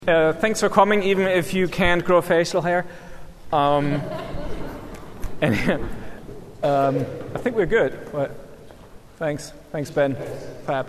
Thanks for coming, even if you can't grow facial hair. I think we're good. But thanks, Ben. Fab.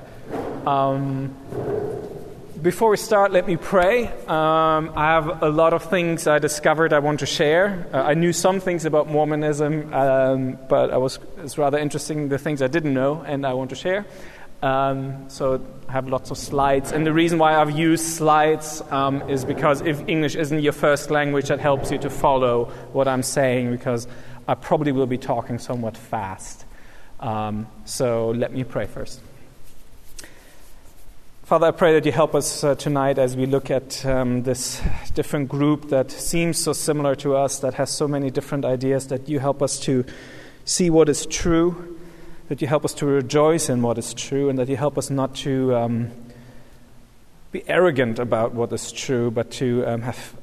Before we start, let me pray. I have a lot of things I discovered I want to share. I knew some things about Mormonism, but it's rather interesting the things I didn't know, and I want to share. So I have lots of slides, and the reason why I've used slides is because if English isn't your first language, that helps you to follow what I'm saying, because I probably will be talking somewhat fast. So let me pray first. Father, I pray that you help us tonight as we look at this different group that seems so similar to us, that has so many different ideas, that you help us to see what is true, that you help us to rejoice in what is true, and that you help us not to be arrogant about what is true, but to have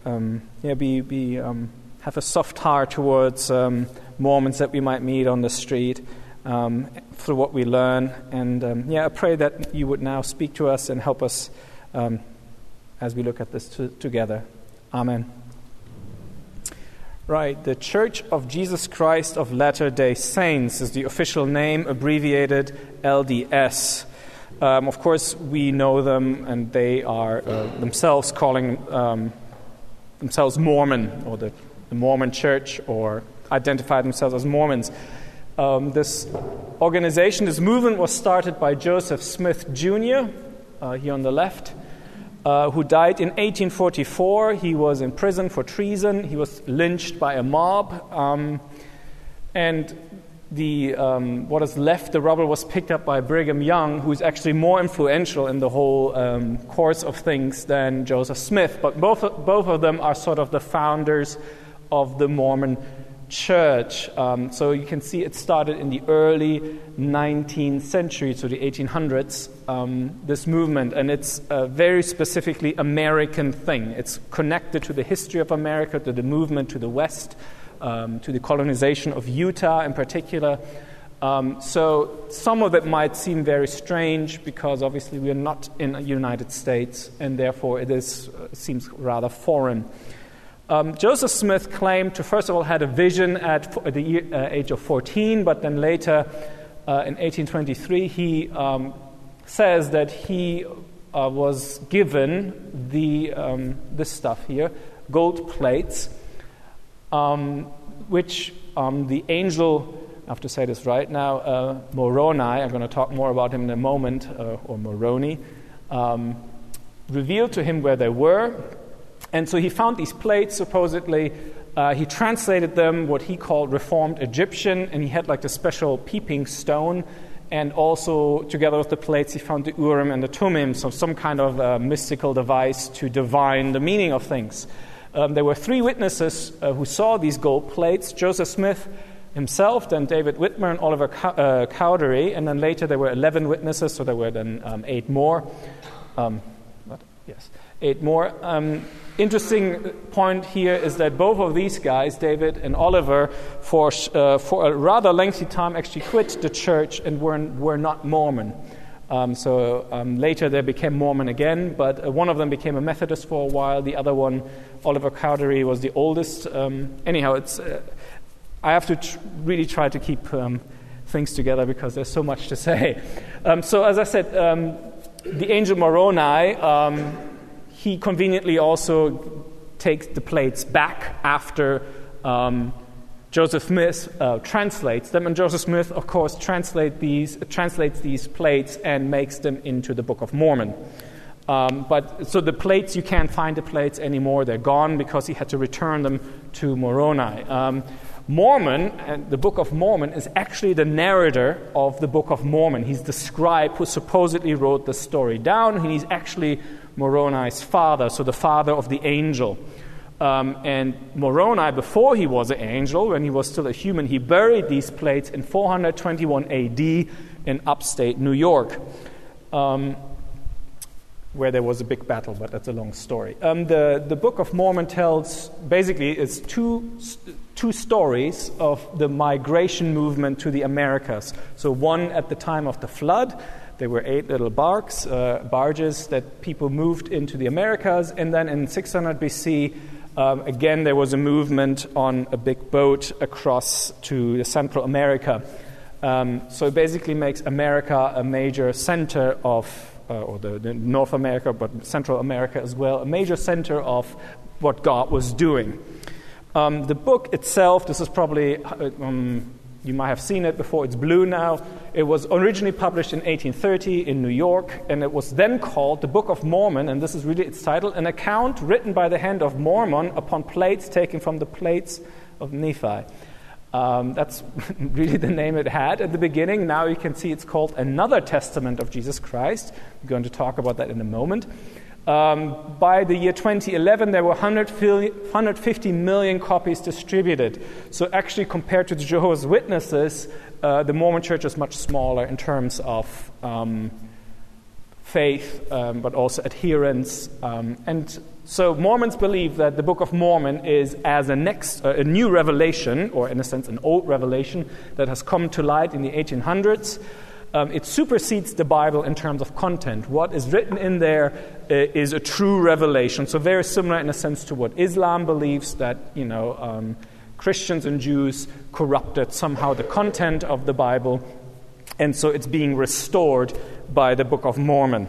a soft heart towards Mormons that we might meet on the street through what we learn. And I pray that you would now speak to us and help us as we look at this together. Amen. Right, the Church of Jesus Christ of Latter-day Saints is the official name, abbreviated LDS. Of course, we know them, and they are themselves calling themselves Mormon, or the Mormon Church, or identify themselves as Mormons. This organization, this movement, was started by Joseph Smith Jr., here on the left, who died in 1844. He was in prison for treason. He was lynched by a mob. And what is left, the rubble, was picked up by Brigham Young, who is actually more influential in the whole course of things than Joseph Smith. But both of them are sort of the founders of the Mormon Church. So you can see it started in the early 19th century, so the 1800s, this movement, and it's a very specifically American thing. It's connected to the history of America, to the movement to the West, to the colonization of Utah in particular. So some of it might seem very strange, because obviously we are not in the United States, and therefore it seems rather foreign. Joseph Smith claimed to, first of all, had a vision at the age of 14, but then later, in 1823, he says that he was given this stuff here, gold plates, which the angel, I have to say this right now, Moroni, I'm going to talk more about him in a moment, or Moroni, revealed to him where they were. And so he found these plates, supposedly. He translated them, what he called Reformed Egyptian, and he had like a special peeping stone. And also, together with the plates, he found the Urim and the Thummim, so some kind of mystical device to divine the meaning of things. There were 3 witnesses who saw these gold plates: Joseph Smith himself, then David Whitmer and Oliver Cowdery, and then later there were 11 witnesses, so there were then 8 more. 8 more. Interesting point here is that both of these guys, David and Oliver, for a rather lengthy time actually quit the church and were not Mormon. So later they became Mormon again, but one of them became a Methodist for a while. The other one, Oliver Cowdery, was the oldest. Anyhow, I have to really try to keep things together, because there's so much to say. So as I said, the angel Moroni, he conveniently also takes the plates back after Joseph Smith translates them. And Joseph Smith, of course, translates these plates and makes them into the Book of Mormon. So the plates, you can't find the plates anymore. They're gone, because he had to return them to Moroni. Mormon, and the Book of Mormon, is actually the narrator of the Book of Mormon. He's the scribe who supposedly wrote the story down, and he's actually Moroni's father, so the father of the angel. And Moroni, before he was an angel, when he was still a human, he buried these plates in 421 A.D. in upstate New York, where there was a big battle, but that's a long story. The Book of Mormon tells, basically, it's two stories of the migration movement to the Americas. So one at the time of the flood, They were 8 little barges that people moved into the Americas. And then in 600 BC, again, there was a movement on a big boat across to Central America. So it basically makes America a major center of, or the North America, but Central America as well, a major center of what God was doing. The book itself, this is probably, you might have seen it before, it's blue now. It was originally published in 1830 in New York, and it was then called the Book of Mormon, and this is really its title, an account written by the hand of Mormon upon plates taken from the plates of Nephi. That's really the name it had at the beginning. Now you can see it's called Another Testament of Jesus Christ. We're going to talk about that in a moment. By the year 2011, there were 150 million copies distributed. So actually, compared to the Jehovah's Witnesses, the Mormon Church is much smaller in terms of faith, but also adherence. And so Mormons believe that the Book of Mormon is as a new revelation, or in a sense an old revelation, that has come to light in the 1800s. It supersedes the Bible in terms of content. What is written in there is a true revelation. So very similar in a sense to what Islam believes, that Christians and Jews corrupted somehow the content of the Bible, and so it's being restored by the Book of Mormon.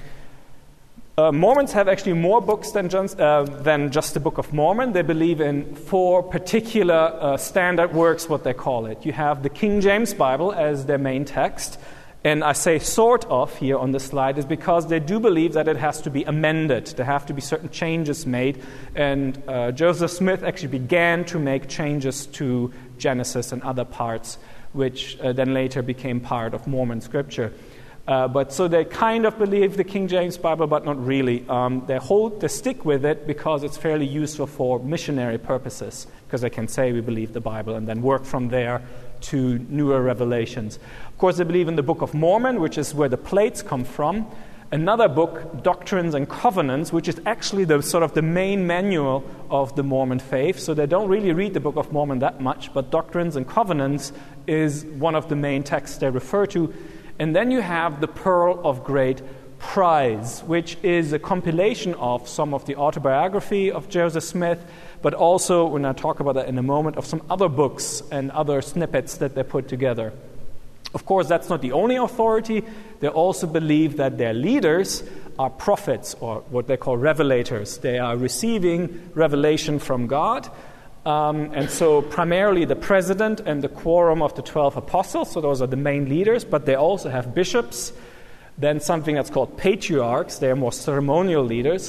Mormons have actually more books than just the Book of Mormon. They believe in 4 particular standard works, what they call it. You have the King James Bible as their main text. And I say sort of here on this slide is because they do believe that it has to be amended. There have to be certain changes made. And Joseph Smith actually began to make changes to Genesis and other parts, which then later became part of Mormon scripture. But so they kind of believe the King James Bible, but not really. They stick with it because it's fairly useful for missionary purposes, because they can say we believe the Bible and then work from there to newer revelations. Of course, they believe in the Book of Mormon, which is where the plates come from. Another book, Doctrines and Covenants, which is actually the sort of the main manual of the Mormon faith. So they don't really read the Book of Mormon that much, but Doctrines and Covenants is one of the main texts they refer to. And then you have the Pearl of Great Prize, which is a compilation of some of the autobiography of Joseph Smith, but also, when I talk about that in a moment, of some other books and other snippets that they put together. Of course, that's not the only authority. They also believe that their leaders are prophets, or what they call revelators. They are receiving revelation from God. And so primarily the president and the quorum of the 12 apostles, so those are the main leaders, but they also have bishops, then something that's called patriarchs. They are more ceremonial leaders.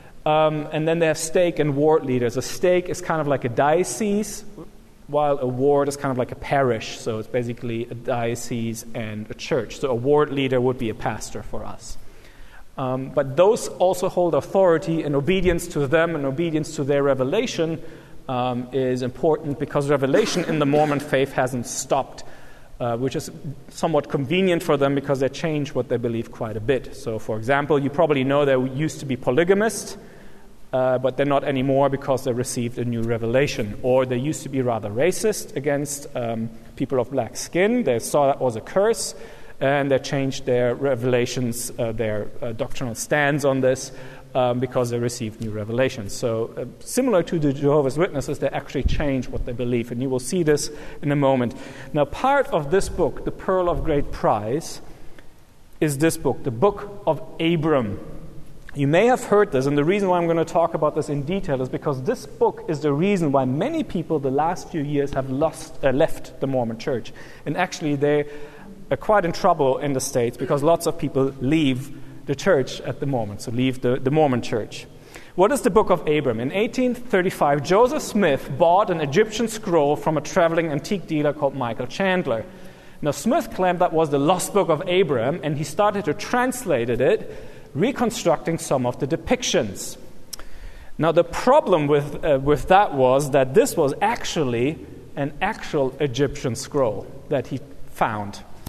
And then they have stake and ward leaders. A stake is kind of like a diocese, while a ward is kind of like a parish. So it's basically a diocese and a church. So a ward leader would be a pastor for us. But those also hold authority, and obedience to them and obedience to their revelation is important, because revelation in the Mormon faith hasn't stopped, which is somewhat convenient for them because they change what they believe quite a bit. So, for example, you probably know they used to be polygamists, but they're not anymore because they received a new revelation. Or they used to be rather racist against people of black skin. They saw that was a curse, and they changed their revelations, their doctrinal stands on this, because they received new revelations. So similar to the Jehovah's Witnesses, they actually change what they believe, and you will see this in a moment. Now, part of this book, The Pearl of Great Prize, is this book, the Book of Abram. You may have heard this, and the reason why I'm going to talk about this in detail is because this book is the reason why many people the last few years have left the Mormon Church. And actually, they are quite in trouble in the States because lots of people leave the church at the moment, so leave the Mormon Church. What is the Book of Abram? In 1835, Joseph Smith bought an Egyptian scroll from a traveling antique dealer called Michael Chandler. Now, Smith claimed that was the lost Book of Abram, and he started to translate it, reconstructing some of the depictions. Now, the problem with that was that this was actually an actual Egyptian scroll that he found.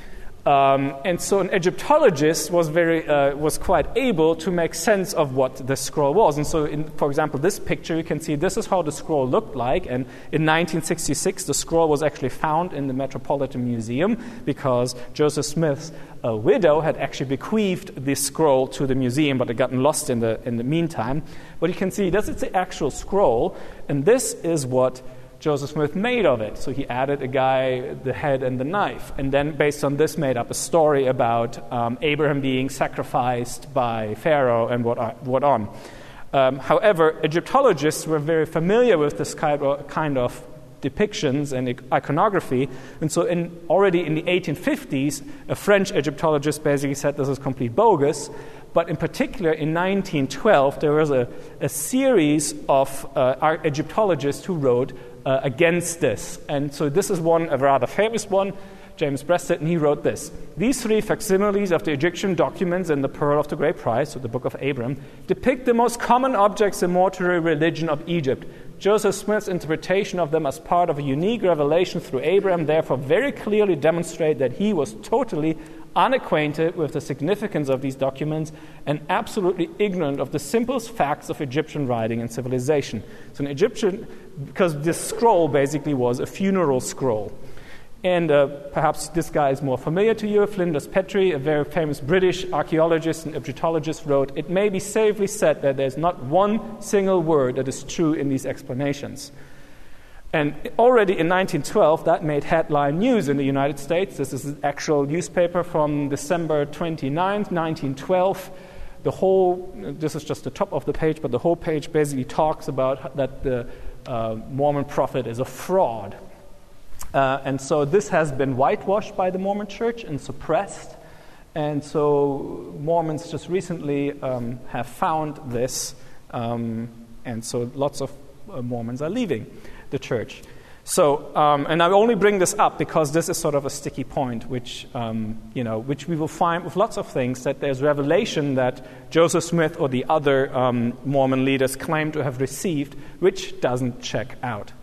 And so an Egyptologist was quite able to make sense of what the scroll was. And so, for example, this picture, you can see this is how the scroll looked like. And in 1966, the scroll was actually found in the Metropolitan Museum because Joseph Smith's widow had actually bequeathed this scroll to the museum, but it gotten lost in the meantime. But you can see this is the actual scroll, and this is what Joseph Smith made of it. So he added a guy, the head and the knife, and then based on this made up a story about Abraham being sacrificed by Pharaoh and what on. However, Egyptologists were very familiar with this kind of depictions and iconography, and so already in the 1850s, a French Egyptologist basically said this is complete bogus. But in particular, in 1912, there was a series of Egyptologists who wrote against this. And so this is a rather famous one, James Breasted, and he wrote this. These three facsimiles of the Egyptian documents in the Pearl of the Great Price, so the Book of Abram, depict the most common objects in mortuary religion of Egypt. Joseph Smith's interpretation of them as part of a unique revelation through Abraham therefore very clearly demonstrate that he was totally unacquainted with the significance of these documents and absolutely ignorant of the simplest facts of Egyptian writing and civilization. So because this scroll basically was a funeral scroll. And perhaps this guy is more familiar to you, Flinders Petrie, a very famous British archaeologist and Egyptologist, wrote, "It may be safely said that there's not one single word that is true in these explanations." And already in 1912, that made headline news in the United States. This is an actual newspaper from December 29th, 1912. This is just the top of the page, but the whole page basically talks about that the Mormon prophet is a fraud. And so this has been whitewashed by the Mormon Church and suppressed. And so Mormons just recently have found this. And so lots of Mormons are leaving the church. So, and I only bring this up because this is sort of a sticky point, which we will find with lots of things, that there's revelation that Joseph Smith or the other Mormon leaders claim to have received, which doesn't check out.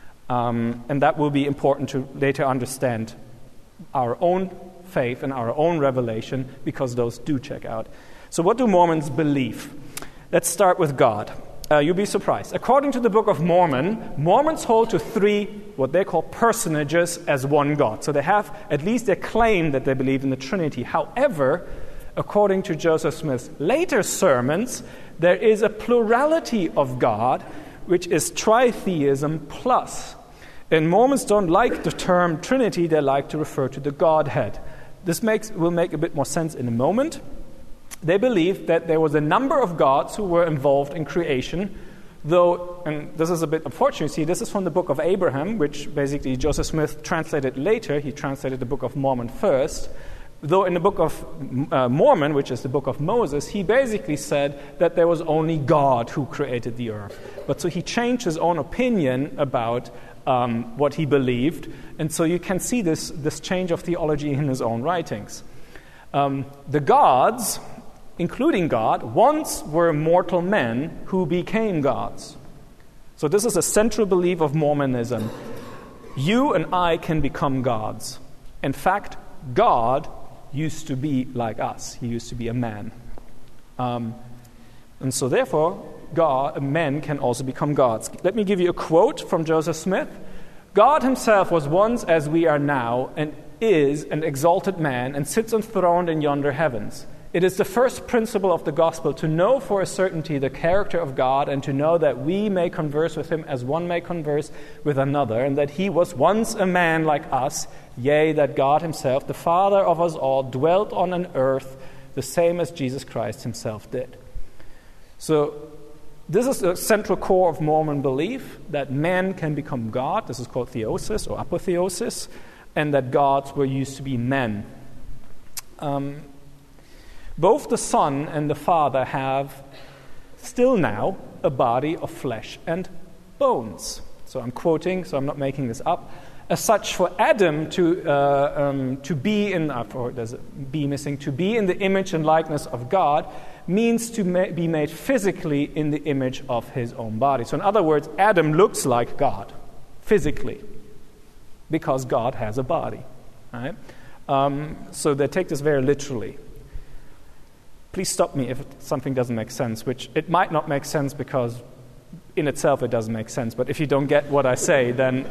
And that will be important to later understand our own faith and our own revelation, because those do check out. So what do Mormons believe? Let's start with God. You'll be surprised. According to the Book of Mormon, Mormons hold to three, what they call personages, as one God. So they have, at least they claim that they believe in the Trinity. However, according to Joseph Smith's later sermons, there is a plurality of God, which is tritheism plus. And Mormons don't like the term Trinity, they like to refer to the Godhead. This will make a bit more sense in a moment. They believe that there was a number of gods who were involved in creation, though, and this is a bit unfortunate, see, this is from the Book of Abraham, which basically Joseph Smith translated later. He translated the Book of Mormon first. Though in the Book of Mormon, which is the Book of Moses, he basically said that there was only God who created the earth. But so he changed his own opinion about what he believed, and so you can see this change of theology in his own writings. The gods, including God, once were mortal men who became gods. So this is a central belief of Mormonism. You and I can become gods. In fact, God used to be like us. He used to be a man. And so therefore, men can also become gods. Let me give you a quote from Joseph Smith. God himself was once as we are now, and is an exalted man, and sits enthroned in yonder heavens. It is the first principle of the gospel to know for a certainty the character of God, and to know that we may converse with him as one may converse with another, and that he was once a man like us, yea, that God himself, the Father of us all, dwelt on an earth the same as Jesus Christ himself did. So this is the central core of Mormon belief, that man can become God. This is called theosis or apotheosis, and that gods were used to be men. Both the Son and the Father have still now a body of flesh and bones. So I'm quoting, so I'm not making this up. As such, for Adam to be in, or there's a be missing, to be in the image and likeness of God means to be made physically in the image of his own body. So in other words, Adam looks like God physically because God has a body. Right? So they take this very literally. Please stop me if something doesn't make sense, which it might not make sense because in itself it doesn't make sense. But if you don't get what I say, then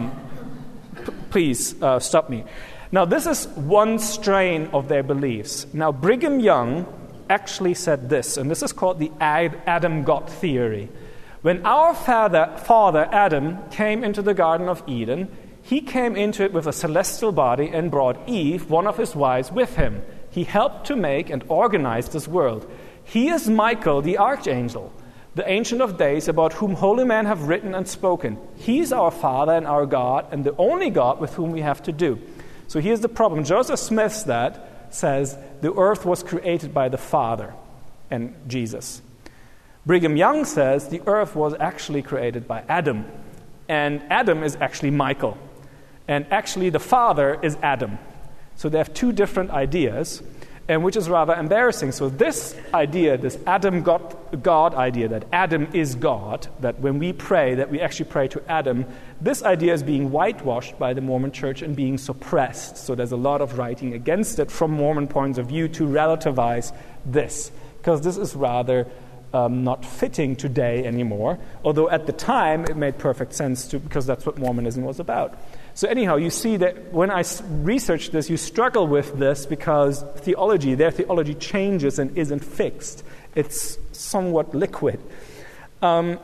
please stop me. Now, this is one strain of their beliefs. Now, Brigham Young actually said this, and this is called the Adam-God theory. When our father Adam came into the Garden of Eden, he came into it with a celestial body and brought Eve, one of his wives, with him. He helped to make and organize this world. He is Michael, the archangel, the Ancient of Days, about whom holy men have written and spoken. He is our Father and our God, and the only God with whom we have to do. So here's the problem. Joseph Smith says the earth was created by the Father and Jesus. Brigham Young says the earth was actually created by Adam, and Adam is actually Michael, and actually the Father is Adam. So they have two different ideas, and which is rather embarrassing. So this idea, this Adam-God idea, that Adam is God, that when we pray, that we actually pray to Adam, this idea is being whitewashed by the Mormon Church and being suppressed. So there's a lot of writing against it from Mormon points of view to relativize this, because this is rather not fitting today anymore, although at the time it made perfect sense because that's what Mormonism was about. So anyhow, you see that when I research this, you struggle with this because their theology changes and isn't fixed. It's somewhat liquid. If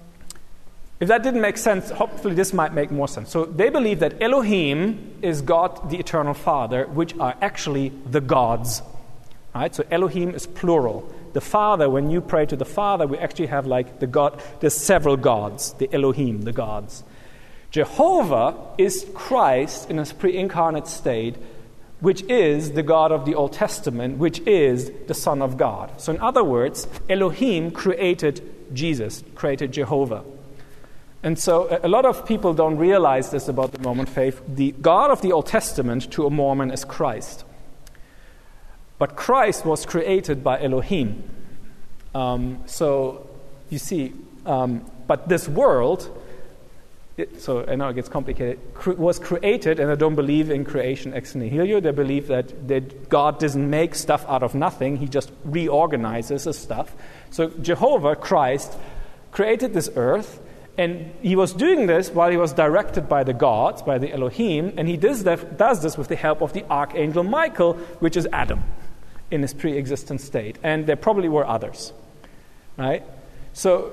that didn't make sense, hopefully this might make more sense. So they believe that Elohim is God, the Eternal Father, which are actually the gods. Right? So Elohim is plural. The Father, when you pray to the Father, we actually have like the God, there's several gods, the Elohim, the gods. Jehovah is Christ in his pre-incarnate state, which is the God of the Old Testament, which is the Son of God. So in other words, Elohim created Jesus, created Jehovah. And so a lot of people don't realize this about the Mormon faith. The God of the Old Testament to a Mormon is Christ. But Christ was created by Elohim. So you see, but this world, so I know it gets complicated, was created, and I don't believe in creation ex nihilo. They believe that God doesn't make stuff out of nothing. He just reorganizes the stuff. So Jehovah, Christ, created this earth, and he was doing this while he was directed by the gods, by the Elohim, and he does this with the help of the archangel Michael, which is Adam, in his pre-existent state. And there probably were others, right? So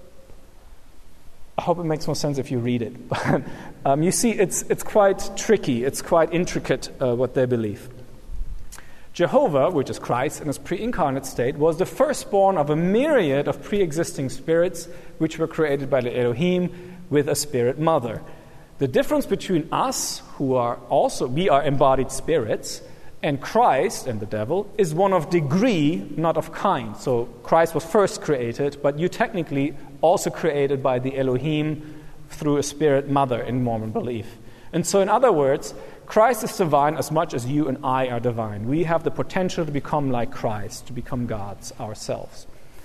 I hope it makes more sense if you read it. You see, it's quite tricky. It's quite intricate what they believe. Jehovah, which is Christ in his pre-incarnate state, was the firstborn of a myriad of pre-existing spirits which were created by the Elohim with a spirit mother. The difference between us, we are embodied spirits, and Christ and the devil is one of degree, not of kind. So Christ was first created, but you technically also created by the Elohim through a spirit mother in Mormon belief. And so in other words, Christ is divine as much as you and I are divine. We have the potential to become like Christ, to become gods ourselves.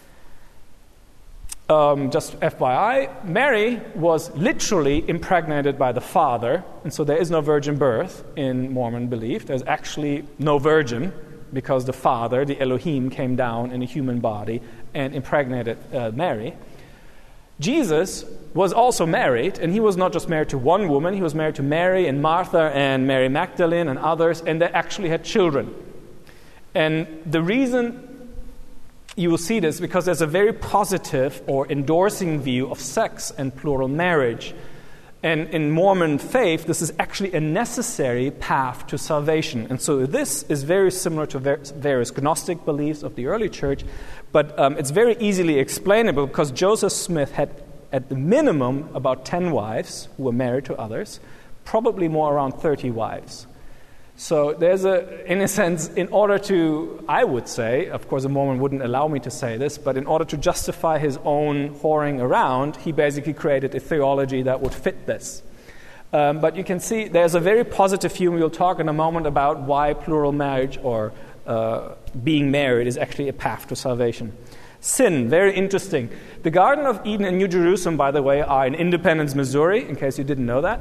Just FYI, Mary was literally impregnated by the Father, and so there is no virgin birth in Mormon belief. There's actually no virgin because the Father, the Elohim, came down in a human body and impregnated Mary. Jesus was also married, and he was not just married to one woman. He was married to Mary and Martha and Mary Magdalene and others, and they actually had children. And the reason you will see this because there's a very positive or endorsing view of sex and plural marriage. And in Mormon faith, this is actually a necessary path to salvation. And so this is very similar to various Gnostic beliefs of the early church, but it's very easily explainable because Joseph Smith had, at the minimum, about 10 wives who were married to others, probably more around 30 wives. So there's in a sense, in order to, I would say, of course a Mormon wouldn't allow me to say this, but in order to justify his own whoring around, he basically created a theology that would fit this. But you can see there's a very positive view, and we'll talk in a moment about why plural marriage or being married is actually a path to salvation. Sin, very interesting. The Garden of Eden and New Jerusalem, by the way, are in Independence, Missouri, in case you didn't know that.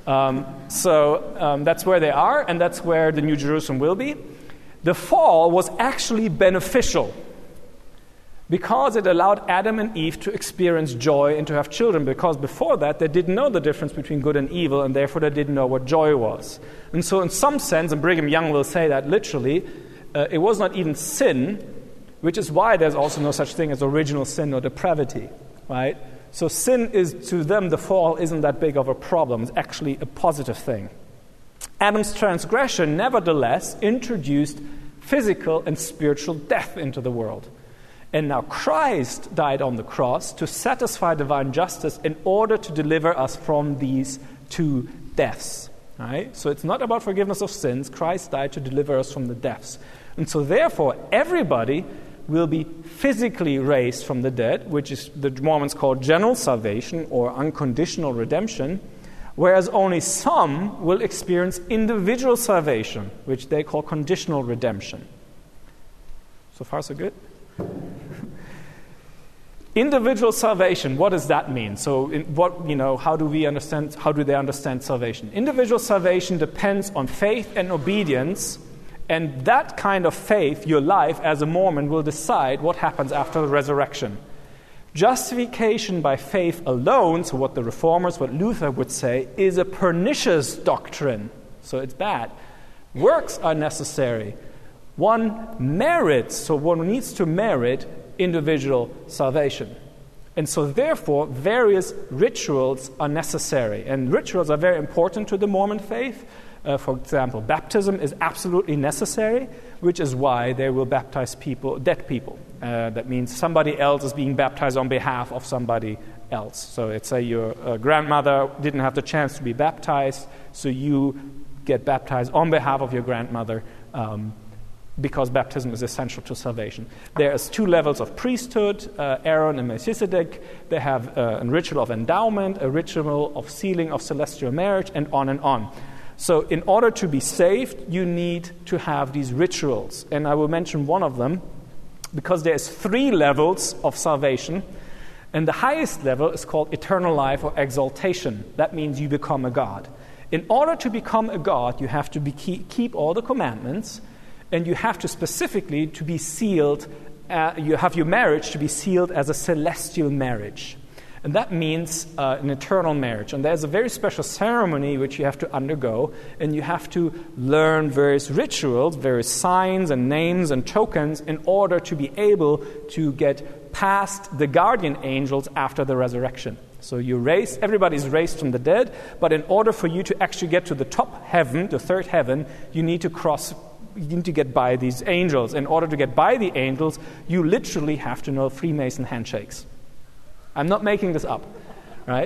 That's where they are, and that's where the New Jerusalem will be. The fall was actually beneficial because it allowed Adam and Eve to experience joy and to have children, because before that they didn't know the difference between good and evil, and therefore they didn't know what joy was. And so in some sense, and Brigham Young will say that literally, it was not even sin, which is why there's also no such thing as original sin or depravity, right? So sin is, to them, the fall isn't that big of a problem. It's actually a positive thing. Adam's transgression, nevertheless, introduced physical and spiritual death into the world. And now Christ died on the cross to satisfy divine justice in order to deliver us from these two deaths. Right? So it's not about forgiveness of sins. Christ died to deliver us from the deaths. And so therefore, everybody will be physically raised from the dead, which is the Mormons call general salvation or unconditional redemption, whereas only some will experience individual salvation, which they call conditional redemption. So far, so good? Individual salvation, what does that mean? So how do they understand salvation? Individual salvation depends on faith and obedience, and that kind of faith, your life as a Mormon, will decide what happens after the resurrection. Justification by faith alone, so what the Reformers, what Luther would say, is a pernicious doctrine. So it's bad. Works are necessary. One merits, so one needs to merit individual salvation. And so therefore, various rituals are necessary. And rituals are very important to the Mormon faith. For example, baptism is absolutely necessary, which is why they will baptize dead people. That means somebody else is being baptized on behalf of somebody else. So let's say your grandmother didn't have the chance to be baptized, so you get baptized on behalf of your grandmother, because baptism is essential to salvation. There's two levels of priesthood, Aaron and Melchizedek. They have a ritual of endowment, a ritual of sealing of celestial marriage, and on and on. So in order to be saved, you need to have these rituals. And I will mention one of them, because there's 3 levels of salvation. And the highest level is called eternal life or exaltation. That means you become a god. In order to become a god, you have to keep all the commandments, and you have to specifically to be sealed, you have your marriage to be sealed as a celestial marriage. And that means an eternal marriage. And there's a very special ceremony which you have to undergo, and you have to learn various rituals, various signs and names and tokens in order to be able to get past the guardian angels after the resurrection. So everybody's raised from the dead, but in order for you to actually get to the top heaven, the third heaven, you need to get by these angels. In order to get by the angels, you literally have to know Freemason handshakes. I'm not making this up, right?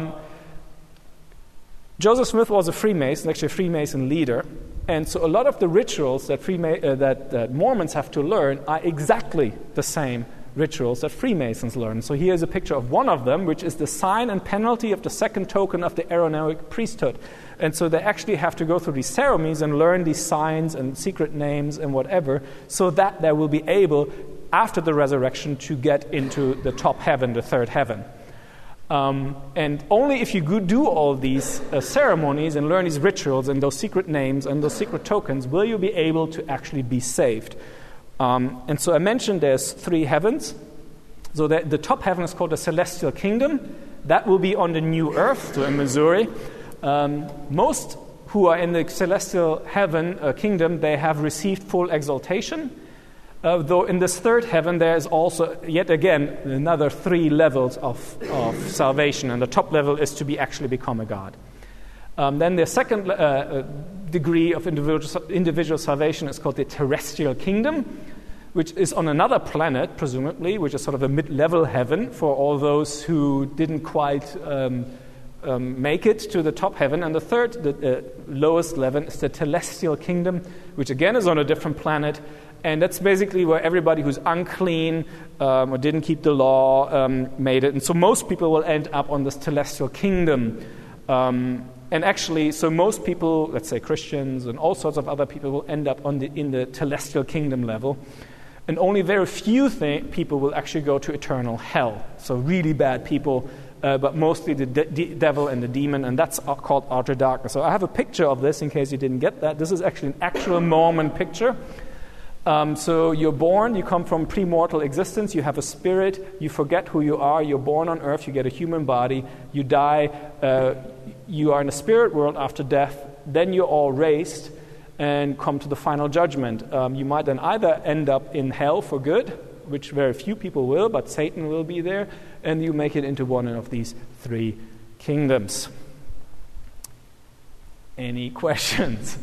Joseph Smith was a Freemason, actually a Freemason leader, and so a lot of the rituals that Mormons have to learn are exactly the same rituals that Freemasons learn. So here's a picture of one of them, which is the sign and penalty of the second token of the Aaronic priesthood. And so they actually have to go through these ceremonies and learn these signs and secret names and whatever, so that they will be able, after the resurrection, to get into the top heaven, the third heaven. And only if you do all these ceremonies and learn these rituals and those secret names and those secret tokens will you be able to actually be saved. And so I mentioned there's 3 heavens. So the top heaven is called the Celestial Kingdom. That will be on the new earth, so in Missouri. Most who are in the Celestial Kingdom, they have received full exaltation. Though in this third heaven there is also, yet again, another 3 levels of salvation. And the top level is to actually become a god. Then the second degree of individual salvation is called the Terrestrial Kingdom, which is on another planet, presumably, which is sort of a mid-level heaven for all those who didn't quite make it to the top heaven. And the third, the lowest level, is the Telestial Kingdom, which again is on a different planet. And that's basically where everybody who's unclean or didn't keep the law made it. And so most people will end up on this Telestial Kingdom. And actually, so most people, let's say Christians and all sorts of other people, will end up in the Telestial Kingdom level. And only very few people will actually go to eternal hell. So really bad people but mostly the devil and the demon, and that's called outer darkness. So I have a picture of this in case you didn't get that. This is actually an actual Mormon picture. So you're born, you come from premortal existence, you have a spirit, you forget who you are, you're born on earth, you get a human body, you die, you are in a spirit world after death, then you're all raised and come to the final judgment. You might then either end up in hell for good, which very few people will, but Satan will be there, and you make it into one of these three kingdoms. Any questions?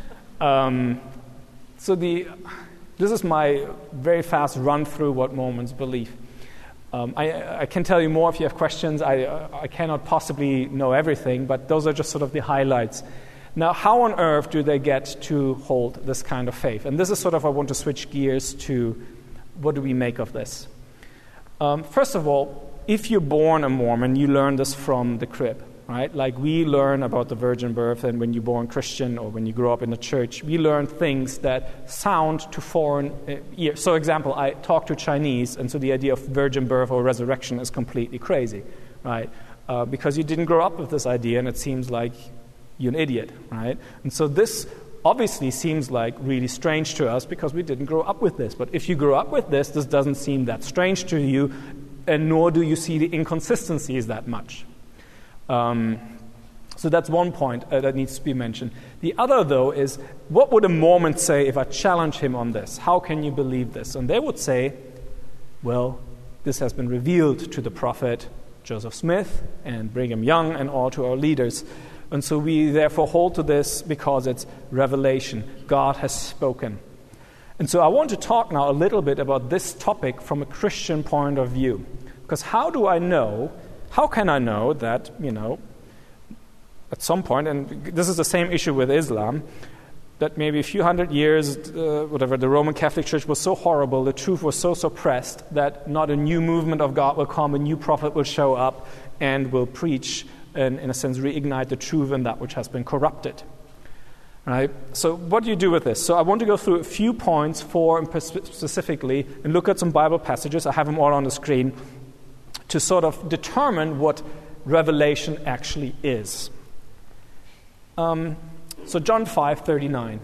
This is my very fast run through what Mormons believe. I can tell you more if you have questions. I cannot possibly know everything, but those are just sort of the highlights. Now, how on earth do they get to hold this kind of faith? And this is sort of, I want to switch gears to what do we make of this? First of all, if you're born a Mormon, you learn this from the crib. Right? Like we learn about the virgin birth, and when you're born Christian or when you grow up in the church, we learn things that sound to foreign ears. So, example, I talk to Chinese, and so the idea of virgin birth or resurrection is completely crazy, right? Because you didn't grow up with this idea, and it seems like you're an idiot, right? And so this obviously seems like really strange to us because we didn't grow up with this. But if you grew up with this doesn't seem that strange to you, and nor do you see the inconsistencies that much. So that's one point that needs to be mentioned. The other, though, is what would a Mormon say if I challenge him on this? How can you believe this? And they would say, well, this has been revealed to the prophet Joseph Smith and Brigham Young and all to our leaders. And so we therefore hold to this because it's revelation. God has spoken. And so I want to talk now a little bit about this topic from a Christian point of view. Because how can I know that, at some point, and this is the same issue with Islam, that maybe a few hundred years, the Roman Catholic Church was so horrible, the truth was so suppressed, that not a new movement of God will come, a new prophet will show up and will preach and, in a sense, reignite the truth in that which has been corrupted. Right? So what do you do with this? So I want to go through a few points, 4 specifically, and look at some Bible passages. I have them all on the screen, to sort of determine what revelation actually is. So John 5:39.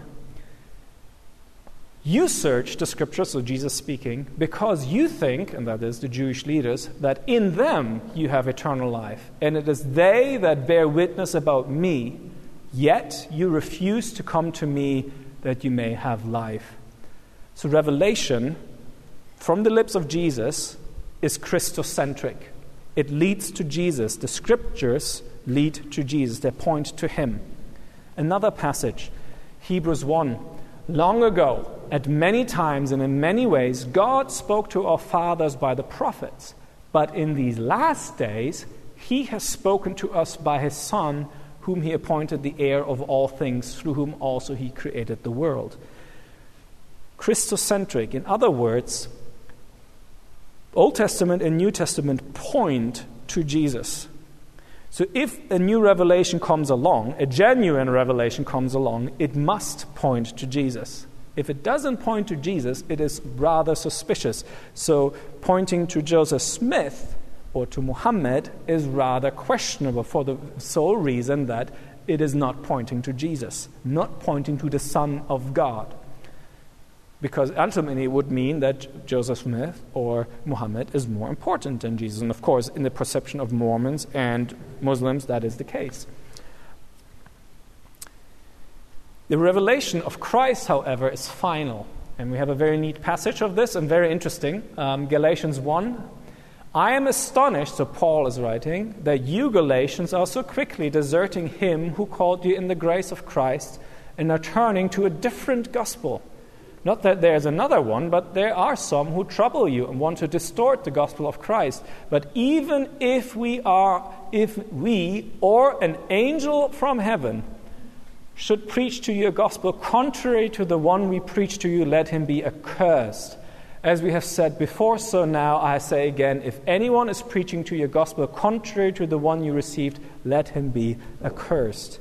You search the scriptures, so Jesus speaking, because you think, and that is the Jewish leaders, that in them you have eternal life, and it is they that bear witness about me, yet you refuse to come to me that you may have life. So revelation from the lips of Jesus is Christocentric. It leads to Jesus. The scriptures lead to Jesus. They point to him. Another passage, Hebrews 1. Long ago, at many times and in many ways, God spoke to our fathers by the prophets. But in these last days, he has spoken to us by his Son, whom he appointed the heir of all things, through whom also he created the world. Christocentric. In other words, Old Testament and New Testament point to Jesus. So if a new revelation comes along, a genuine revelation comes along, it must point to Jesus. If it doesn't point to Jesus, it is rather suspicious. So pointing to Joseph Smith or to Muhammad is rather questionable for the sole reason that it is not pointing to Jesus, not pointing to the Son of God. Because ultimately it would mean that Joseph Smith or Muhammad is more important than Jesus. And of course, in the perception of Mormons and Muslims, that is the case. The revelation of Christ, however, is final. And we have a very neat passage of this and very interesting. Galatians 1. I am astonished, so Paul is writing, that you Galatians are so quickly deserting him who called you in the grace of Christ and are turning to a different gospel. Not that there's another one, but there are some who trouble you and want to distort the gospel of Christ. But even if we or an angel from heaven should preach to you a gospel contrary to the one we preach to you, let him be accursed. As we have said before, so now I say again, if anyone is preaching to you a gospel contrary to the one you received, let him be accursed.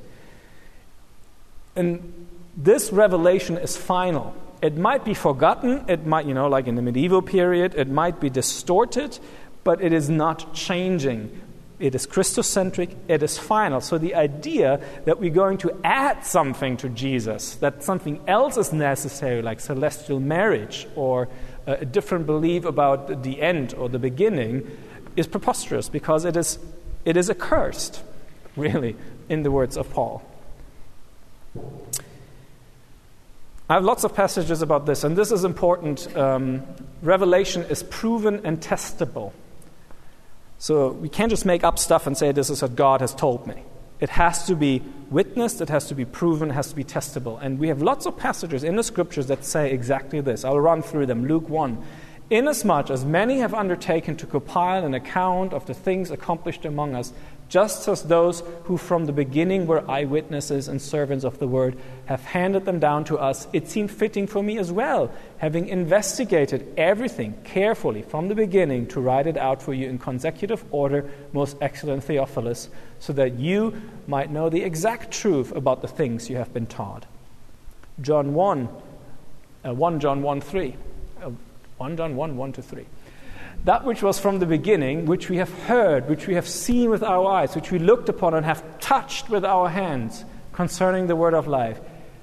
And this revelation is final. It might be forgotten, it might, like in the medieval period, it might be distorted, but it is not changing. It is Christocentric, it is final. So the idea that we're going to add something to Jesus, that something else is necessary, like celestial marriage or a different belief about the end or the beginning, is preposterous, because it is accursed, really, in the words of Paul. I have lots of passages about this, and this is important. Revelation is proven and testable. So we can't just make up stuff and say, this is what God has told me. It has to be witnessed, it has to be proven, it has to be testable. And we have lots of passages in the Scriptures that say exactly this. I'll run through them. Luke 1. Inasmuch as many have undertaken to compile an account of the things accomplished among us, just as those who from the beginning were eyewitnesses and servants of the word have handed them down to us, it seemed fitting for me as well, having investigated everything carefully from the beginning, to write it out for you in consecutive order, most excellent Theophilus, so that you might know the exact truth about the things you have been taught. 1 John 1, 3. 1 John 1, 1 to 3. That which was from the beginning, which we have heard, which we have seen with our eyes, which we looked upon and have touched with our hands, concerning the word of life.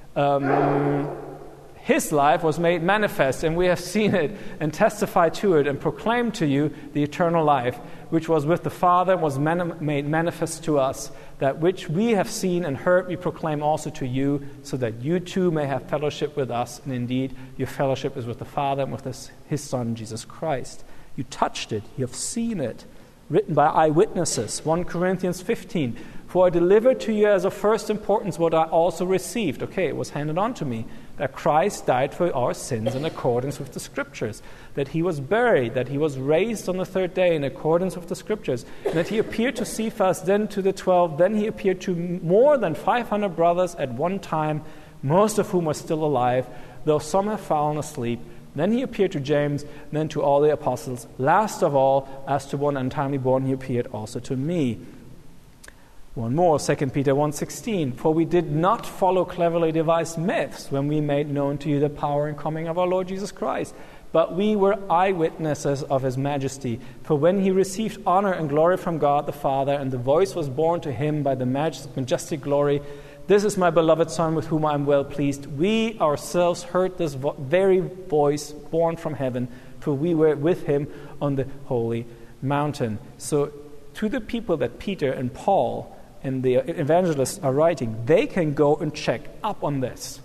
His life was made manifest, and we have seen it and testified to it and proclaimed to you the eternal life, which was with the Father, was made manifest to us. That which we have seen and heard we proclaim also to you, so that you too may have fellowship with us. And indeed, your fellowship is with the Father and with his Son, Jesus Christ. You touched it, you have seen it, written by eyewitnesses. 1 Corinthians 15, for I delivered to you as of first importance what I also received. Okay, it was handed on to me, that Christ died for our sins in accordance with the Scriptures, that he was buried, that he was raised on the third day in accordance with the Scriptures, and that he appeared to Cephas, then to the 12, then he appeared to more than 500 brothers at one time, most of whom are still alive, though some have fallen asleep. Then he appeared to James, then to all the apostles. Last of all, as to one untimely born, he appeared also to me. One more, 2 Peter 1:16. For we did not follow cleverly devised myths when we made known to you the power and coming of our Lord Jesus Christ, but we were eyewitnesses of his majesty. For when he received honor and glory from God the Father, and the voice was borne to him by the majestic glory, this is my beloved Son, with whom I am well pleased. We ourselves heard this very voice born from heaven, for we were with him on the holy mountain. So to the people that Peter and Paul and the evangelists are writing, they can go and check up on this.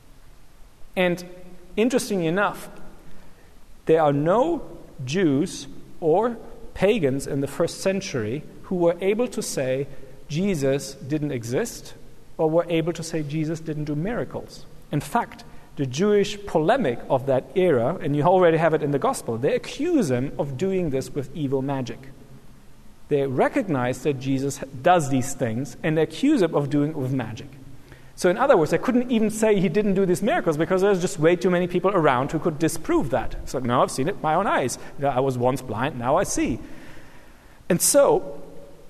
And interestingly enough, there are no Jews or pagans in the first century who were able to say Jesus didn't exist, or were able to say Jesus didn't do miracles. In fact, the Jewish polemic of that era, and you already have it in the gospel, they accuse him of doing this with evil magic. They recognize that Jesus does these things, and they accuse him of doing it with magic. So in other words, they couldn't even say he didn't do these miracles, because there's just way too many people around who could disprove that. So now I've seen it with my own eyes. I was once blind, now I see. And so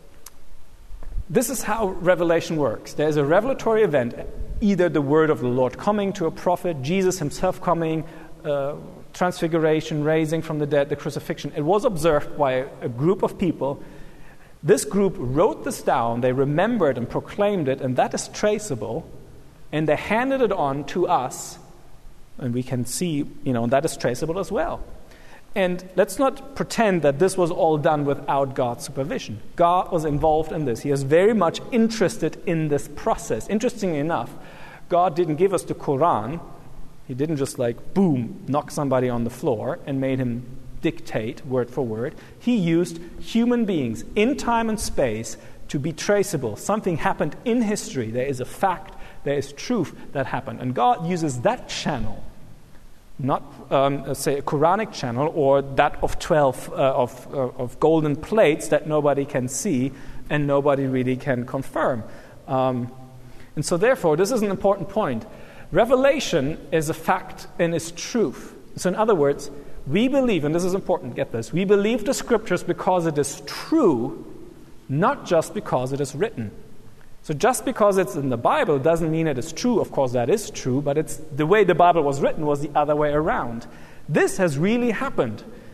this is how revelation works. There's a revelatory event, either the word of the Lord coming to a prophet, Jesus himself coming, transfiguration, raising from the dead, the crucifixion. It was observed by a group of people. This group wrote this down, they remembered and proclaimed it, and that is traceable, and they handed it on to us, and we can see, that is traceable as well. And let's not pretend that this was all done without God's supervision. God was involved in this. He is very much interested in this process. Interestingly enough, God didn't give us the Quran. He didn't just boom, knock somebody on the floor and made him dictate word for word. He used human beings in time and space to be traceable. Something happened in history. There is a fact, there is truth that happened. And God uses that channel, not, say, a Quranic channel or that of 12 of golden plates that nobody can see and nobody really can confirm. And so therefore, this is an important point. Revelation is a fact and is truth. So in other words, we believe, and this is important, get this, we believe the Scriptures because it is true, not just because it is written. So just because it's in the Bible doesn't mean it is true. Of course, that is true, but it's the way the Bible was written was the other way around. This has really happened.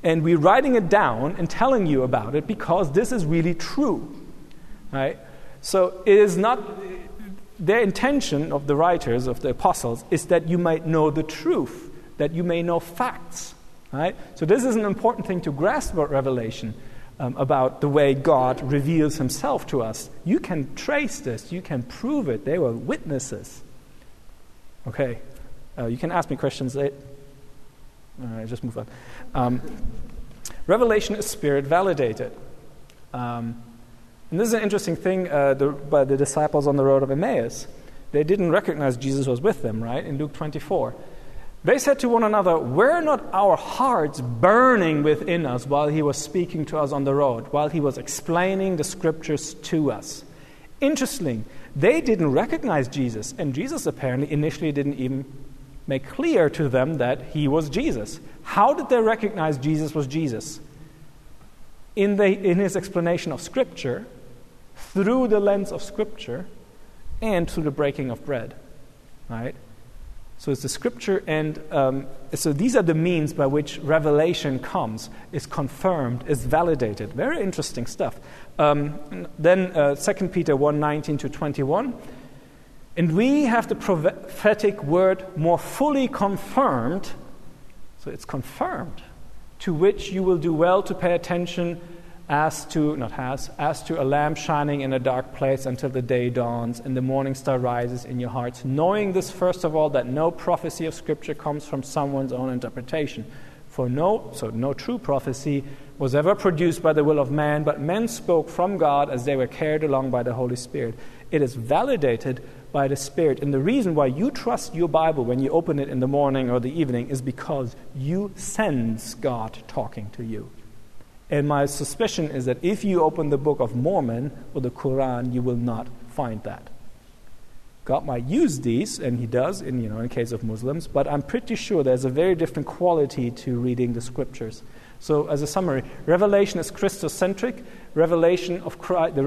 And we're writing it down and telling you about it because this is really true. Right? So it is not, their intention of the writers, of the apostles, is that you might know the truth, that you may know facts. Right? So this is an important thing to grasp about Revelation, about the way God reveals himself to us. You can trace this, you can prove it. They were witnesses. Okay, you can ask me questions later. All right, just move on. Revelation is Spirit validated. And this is an interesting thing by the disciples on the road of Emmaus. They didn't recognize Jesus was with them, right, in Luke 24. They said to one another, "Were not our hearts burning within us while he was speaking to us on the road, while he was explaining the scriptures to us?" Interesting, they didn't recognize Jesus, and Jesus apparently initially didn't even make clear to them that he was Jesus. How did they recognize Jesus was Jesus? In his explanation of Scripture, through the lens of Scripture, and through the breaking of bread, right? So it's the Scripture, and so these are the means by which revelation comes, is confirmed, is validated. Very interesting stuff. Then 2 Peter 1:19-21. "And we have the prophetic word more fully confirmed," so it's confirmed, "to which you will do well to pay attention as to a lamp shining in a dark place until the day dawns and the morning star rises in your hearts, knowing this first of all, that no prophecy of Scripture comes from someone's own interpretation. For no true prophecy was ever produced by the will of man, but men spoke from God as they were carried along by the Holy Spirit." It is validated by the Spirit. And the reason why you trust your Bible when you open it in the morning or the evening is because you sense God talking to you. And my suspicion is that if you open the Book of Mormon or the Quran, you will not find that. God might use these, and he does in case of Muslims, but I'm pretty sure there's a very different quality to reading the Scriptures. So as a summary, Revelation is Christocentric, the revelation of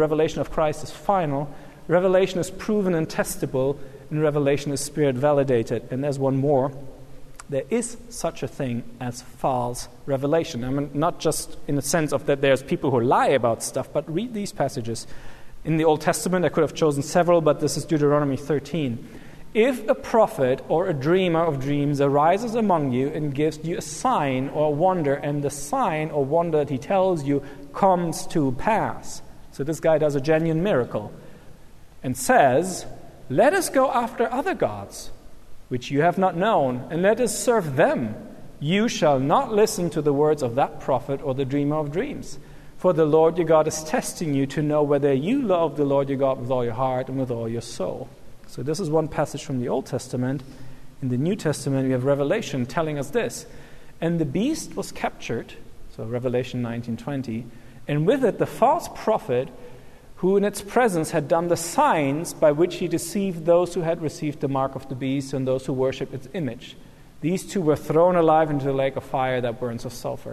Christ is final, Revelation is proven and testable, and Revelation is Spirit validated. And there's one more. There is such a thing as false revelation. I mean, not just in the sense of that there's people who lie about stuff, but read these passages. In the Old Testament, I could have chosen several, but this is Deuteronomy 13. "If a prophet or a dreamer of dreams arises among you and gives you a sign or a wonder, and the sign or wonder that he tells you comes to pass," so this guy does a genuine miracle, "and says, 'Let us go after other gods, which you have not known, and let us serve them,' you shall not listen to the words of that prophet or the dreamer of dreams. For the Lord your God is testing you to know whether you love the Lord your God with all your heart and with all your soul." So this is one passage from the Old Testament. In the New Testament, we have Revelation telling us this. "And the beast was captured," so Revelation 19:20, "and with it the false prophet, who in its presence had done the signs by which he deceived those who had received the mark of the beast and those who worship its image. These two were thrown alive into the lake of fire that burns with sulfur."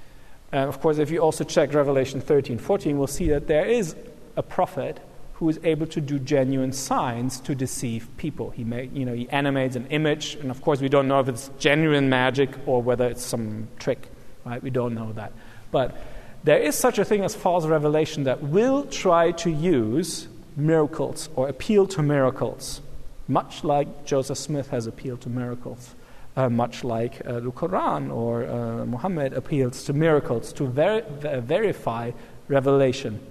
And of course, if you also check Revelation 13:14, we'll see that there is a prophet who is able to do genuine signs to deceive people. He animates an image, and of course we don't know if it's genuine magic or whether it's some trick, right? We don't know that. But there is such a thing as false revelation that will try to use miracles or appeal to miracles, much like Joseph Smith has appealed to miracles, much like the Quran or Muhammad appeals to miracles to verify revelation.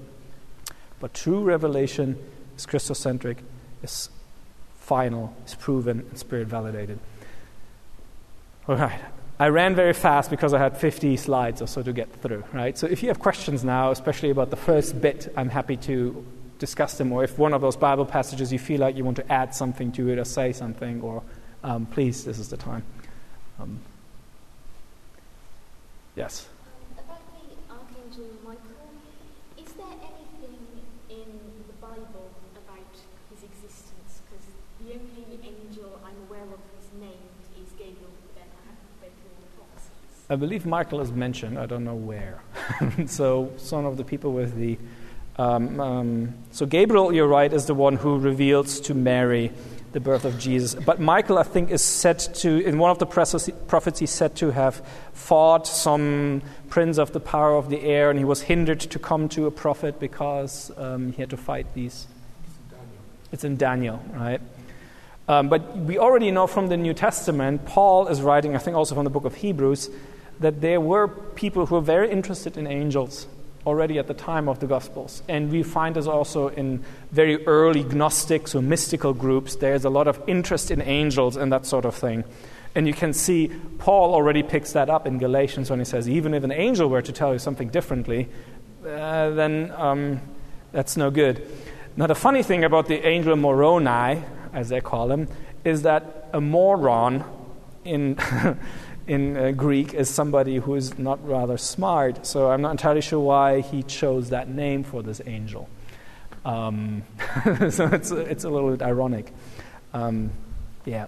But true revelation is Christocentric, is final, is proven, and Spirit validated. All right. I ran very fast because I had 50 slides or so to get through, right? So if you have questions now, especially about the first bit, I'm happy to discuss them. Or if one of those Bible passages you feel like you want to add something to it or say something, or please, this is the time. Yes? About the Archangel Michael, is there anything in the Bible about his existence? Because the only angel I'm aware of who's named is Gabriel, but then I haven't read through all the prophecies. I believe Michael is mentioned. I don't know where. So some of the people with the... so Gabriel, you're right, is the one who reveals to Mary the birth of Jesus. But Michael, I think, is said to, in one of the prophecies, said to have fought some prince of the power of the air, and he was hindered to come to a prophet because he had to fight these. It's in Daniel, right? But we already know from the New Testament, Paul is writing, I think also from the book of Hebrews, that there were people who were very interested in angels already at the time of the Gospels. And we find this also in very early Gnostics or mystical groups. There's a lot of interest in angels and that sort of thing. And you can see Paul already picks that up in Galatians when he says, even if an angel were to tell you something differently, then that's no good. Now, the funny thing about the angel Moroni, as they call him, is that a moron in Greek is somebody who is not rather smart. So I'm not entirely sure why he chose that name for this angel. So it's a little bit ironic. Yeah.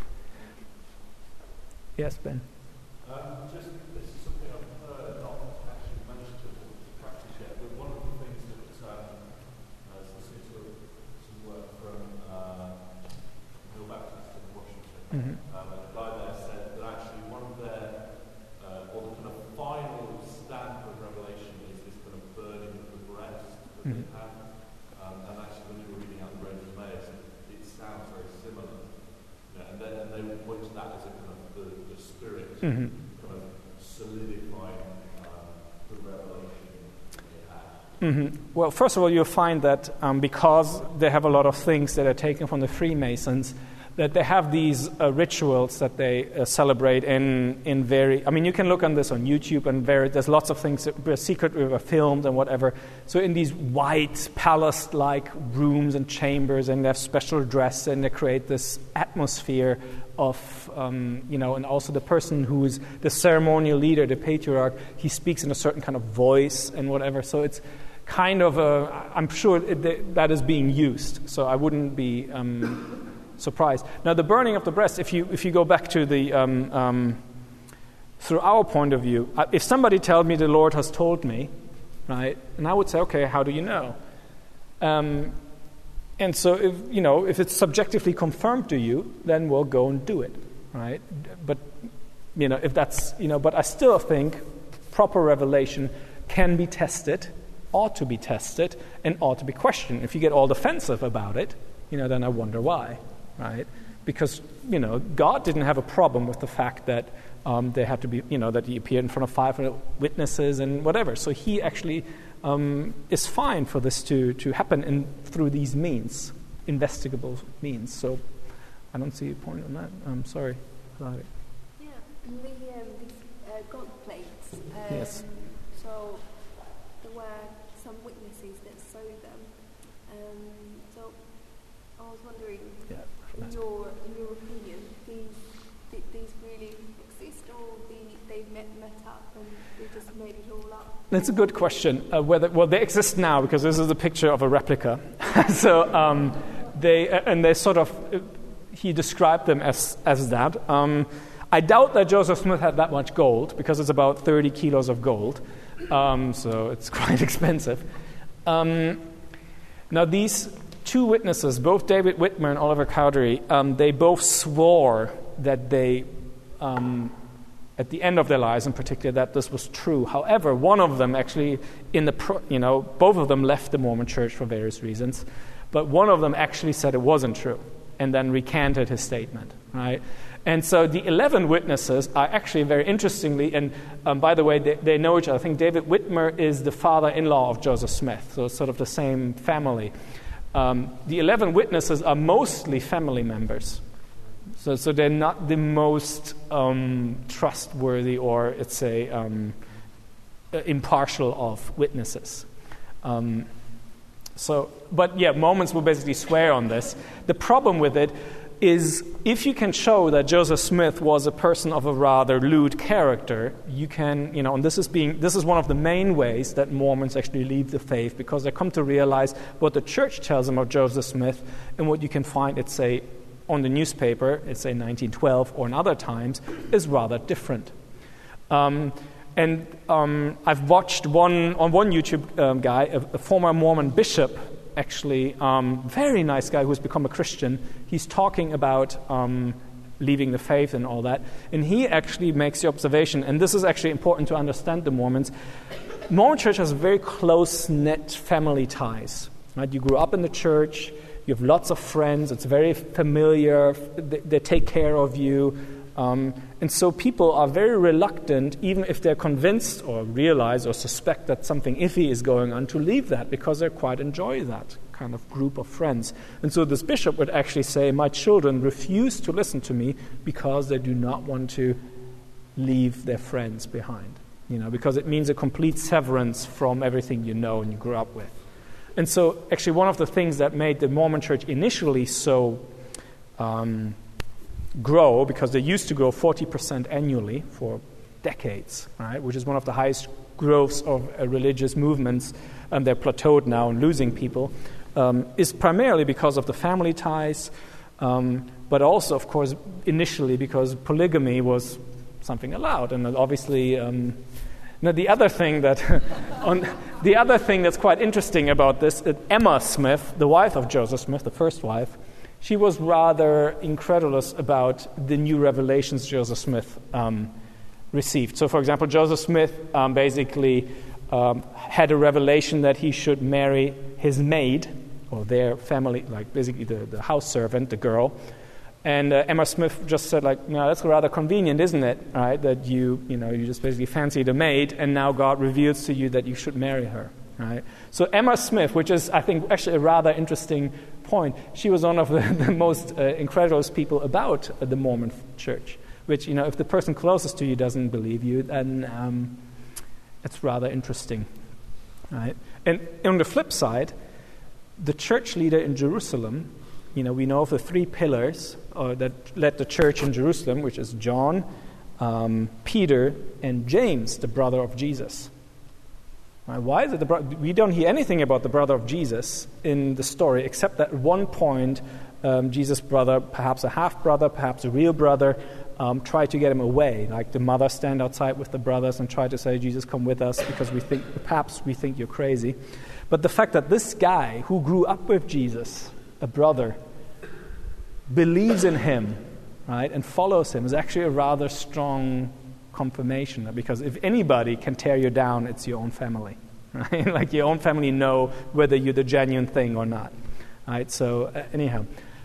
Yes, Ben? This is something I've not actually managed to practice yet, but one of the things that I was listening to some work from Bill Baptist in Washington, Mm-hmm. and the guy there said that actually one of their, or the kind of final stamp of Revelation is this kind of burning of the breast that they have. And actually when you were reading out the Bread of Emmaus, it sounds very similar. And they would point to that as a kind of the spirit kind of solidifying the revelation they had. Well, first of all, you'll find that because they have a lot of things that are taken from the Freemasons, that they have these rituals that they celebrate in very... I mean, you can look on this on YouTube, and there's lots of things that were secretly were filmed and whatever. So in these white palace-like rooms and chambers, and they have special dress, and they create this atmosphere of, and also the person who is the ceremonial leader, the patriarch, he speaks in a certain kind of voice and whatever. So it's kind of I'm sure that is being used. So I wouldn't be... surprised. Now, the burning of the breast, if you go back to the through our point of view, if somebody tells me the Lord has told me, right, and I would say, okay, how do you know? And so if it's subjectively confirmed to you, then we'll go and do it, right? But if that's but I still think proper revelation can be tested, ought to be tested, and ought to be questioned. If you get all defensive about it, then I wonder why. Right, because God didn't have a problem with the fact that they had to be, that he appeared in front of 500 witnesses and whatever. So he actually is fine for this to happen through these means, investigable means. So I don't see a point on that. I'm sorry about it. Yeah, and these gold plates. Yes. So there were some witnesses that saw them. So I was wondering. Yeah. In your opinion, these really exist, or they met up and they just made it all up? That's a good question. They exist now because this is a picture of a replica. So they sort of he described them as that. I doubt that Joseph Smith had that much gold because it's about 30 kilos of gold, so it's quite expensive. Now these two witnesses, both David Whitmer and Oliver Cowdery, they both swore that they, at the end of their lives in particular, that this was true. However, one of them actually, both of them left the Mormon Church for various reasons, but one of them actually said it wasn't true and then recanted his statement, right? And so the 11 witnesses are actually very interestingly, and by the way, they know each other. I think David Whitmer is the father-in-law of Joseph Smith, so it's sort of the same family. The 11 witnesses are mostly family members. So they're not the most trustworthy or, let's say, impartial of witnesses. Mormons will basically swear on this. The problem with it is if you can show that Joseph Smith was a person of a rather lewd character, you can, and this is one of the main ways that Mormons actually leave the faith, because they come to realize what the church tells them of Joseph Smith and what you can find, let's say, on the newspaper, let's say 1912 or in other times, is rather different. I've watched one YouTube guy, a former Mormon bishop, actually, very nice guy who's become a Christian. He's talking about leaving the faith and all that. And he actually makes the observation, and this is actually important to understand the Mormons. Mormon church has very close-knit family ties. Right? You grew up in the church, you have lots of friends, it's very familiar, they take care of you. And so people are very reluctant, even if they're convinced or realize or suspect that something iffy is going on, to leave that because they quite enjoy that kind of group of friends. And so this bishop would actually say, my children refuse to listen to me because they do not want to leave their friends behind. Because it means a complete severance from everything you know and you grew up with. And so actually one of the things that made the Mormon church initially so grow, because they used to grow 40% annually for decades, right, which is one of the highest growths of religious movements, and they're plateaued now and losing people, is primarily because of the family ties, but also, of course, initially because polygamy was something allowed. And obviously, the other thing that's quite interesting about this, Emma Smith, the wife of Joseph Smith, the first wife, she was rather incredulous about the new revelations Joseph Smith received. So, for example, Joseph Smith basically had a revelation that he should marry his maid, or their family, like basically the house servant, the girl. And Emma Smith just said, that's rather convenient, isn't it? Right? That you just basically fancy the maid, and now God reveals to you that you should marry her. Right? So Emma Smith, which is, I think, actually a rather interesting point, she was one of the most incredulous people about the Mormon church, which, if the person closest to you doesn't believe you, then it's rather interesting. Right? And on the flip side, the church leader in Jerusalem, we know of the three pillars that led the church in Jerusalem, which is John, Peter, and James, the brother of Jesus. Why is it we don't hear anything about the brother of Jesus in the story, except that at one point, Jesus' brother, perhaps a half-brother, perhaps a real brother, tried to get him away. Like the mother stand outside with the brothers and try to say, Jesus, come with us, because we think you're crazy. But the fact that this guy who grew up with Jesus, a brother, believes in him, right, and follows him is actually a rather strong confirmation, because if anybody can tear you down, it's your own family, right? Like your own family know whether you're the genuine thing or not, right? So anyhow,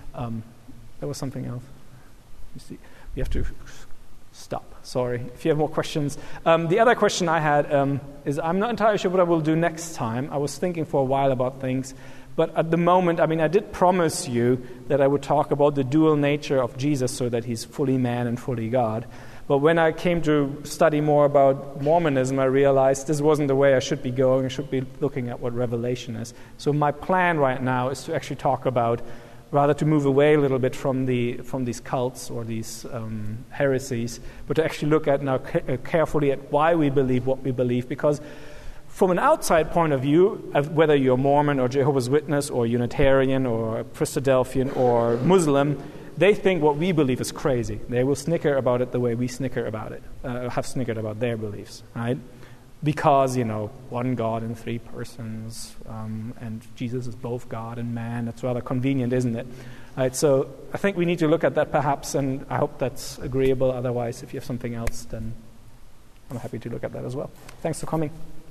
there was something else. You see, we have to stop. Sorry. If you have more questions. The other question I had is, I'm not entirely sure what I will do next time. I was thinking for a while about things, but at the moment, I did promise you that I would talk about the dual nature of Jesus, so that he's fully man and fully God. But when I came to study more about Mormonism, I realized this wasn't the way I should be going. I should be looking at what Revelation is. So my plan right now is to actually talk about, rather to move away a little bit from these cults or these heresies, but to actually look at now carefully at why we believe what we believe. Because from an outside point of view, whether you're Mormon or Jehovah's Witness or Unitarian or Christadelphian or Muslim, they think what we believe is crazy. They will snicker about it the way we snicker about it, have snickered about their beliefs, right? Because, one God in three persons, and Jesus is both God and man. That's rather convenient, isn't it? Right, so I think we need to look at that perhaps, and I hope that's agreeable. Otherwise, if you have something else, then I'm happy to look at that as well. Thanks for coming.